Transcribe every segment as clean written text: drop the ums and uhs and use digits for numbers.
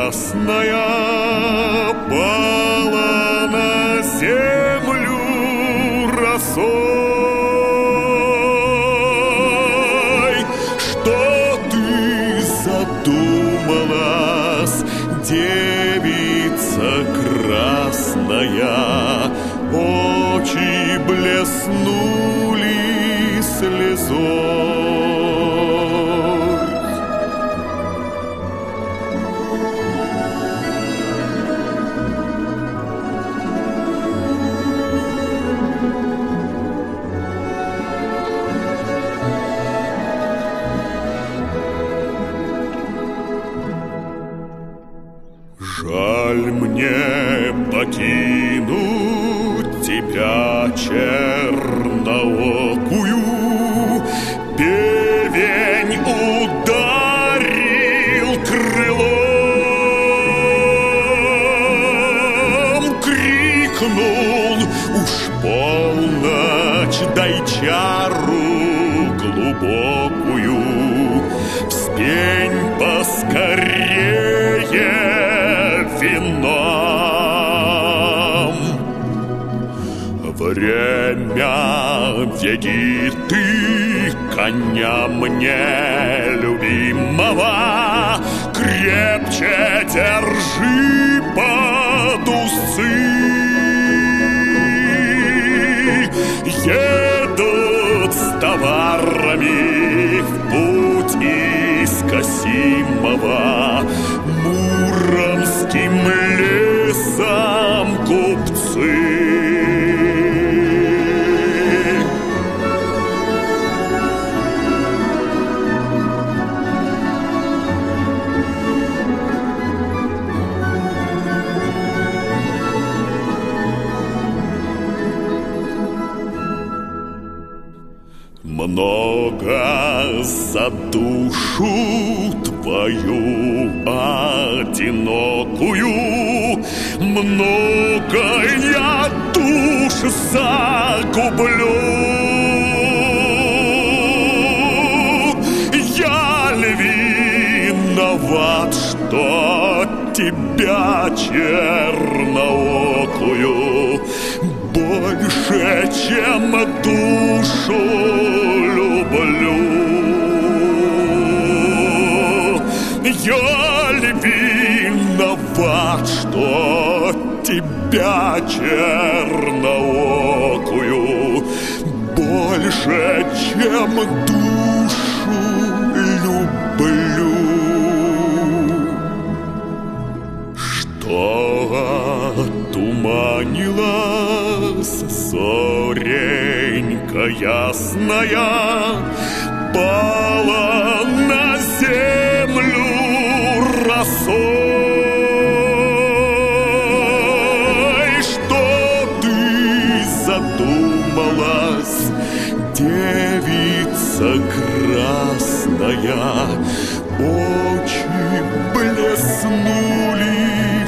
ясная пала на землю росой. Что ты задумалась, девица красная? Очи блеснули слезой. Жаль мне покинуть тебя, черноокую. Певень ударил крылом, крикнул: уж полночь, дай чару глубокую. Вспень поскорее вином. Время, веди ты коня мне любимого, крепче держи под усы. Едут с товарами в путь из Касимова муромским лесом купцы. Много за душу твою одинокую, много я душ загублю. Я ли виноват, что тебя, черноокую, больше, чем душу люблю? Я ли виноват, что тебя, черноокую, больше, чем душу люблю? Что отуманилась зоренька ясная, пала на землю росой. Что ты задумалась, девица красная? Очи блеснули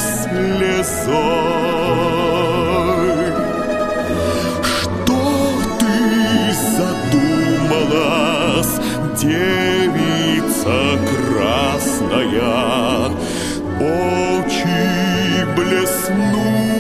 слезой. Что ты задумалась, девица красная? Очи блеснули